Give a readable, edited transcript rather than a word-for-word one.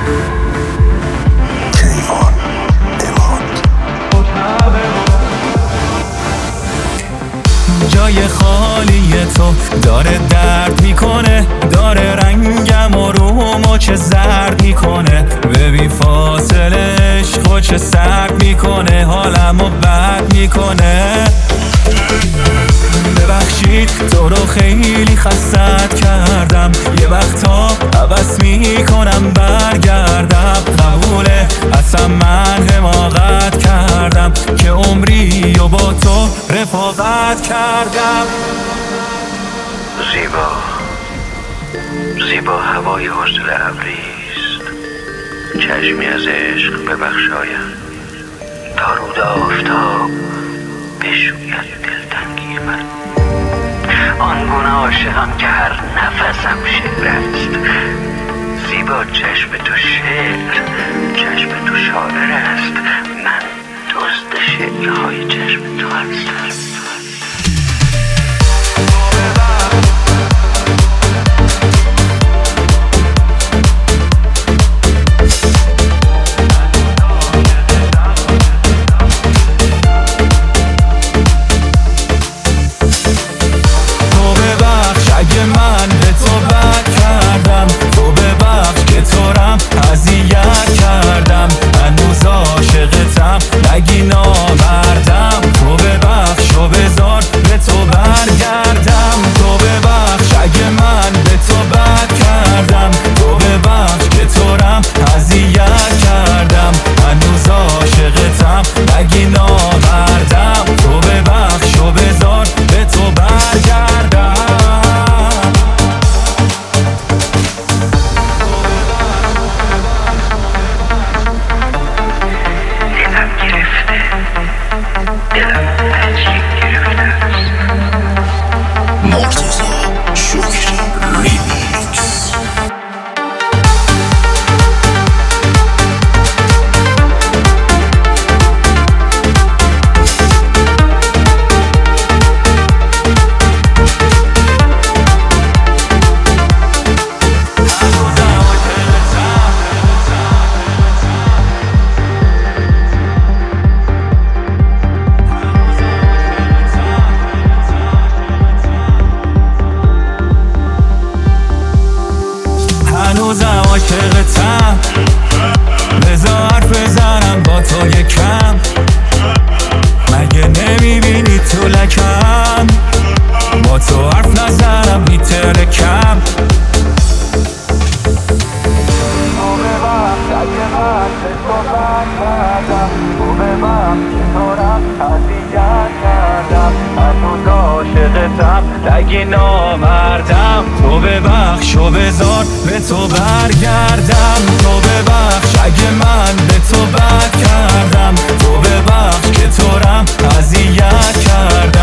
کیوان اماد. جای خالی تو داره درد میکنه، داره رنگم و رومو چه زرد میکنه، ببین فاصله عشقو چه سرد میکنه، حالمو بد میکنه. ببخشید تو رو خیلی خستت کردم، یه وقتا عوض میکنم برگردم. قبوله اصلا من حماقت کردم که عمری و با تو رفاقت کردم. زیبا هوای حسن ابریست، چشمی از عشق ببخشایم تا رود آفتاب بشوید دلتنگی من. آنگونه عاشقم که هر نفسم شعر است. زیبا چشم تو شعر، چشم تو شاعر است. من دزد شعرهای چشم تو هستم. نگی نامردم، تو ببخش و بذار به تو برگردم. تو ببخش اگه من به تو بد کردم، تو ببخش که تو رم اذیت کردم. هنوز عاشقتم، نگی نامردم، تو ببخش و بذار به تو برگردم. هنوزم عاشقتم، بذار حرف بزنم با تو یکم. مگه نمیبینی تو لکم، با تو حرف نزنم میترکم. تو ببخش اگه من به تو بد کردم، تو ببخش که تو رم اذیت کردم. هنوز عاشقتم، نگی نامردم، تو ببخش و بذار به تو برگردم. تو ببخش اگه من به تو بد کردم، تو ببخش که تو رم اذیت کردم.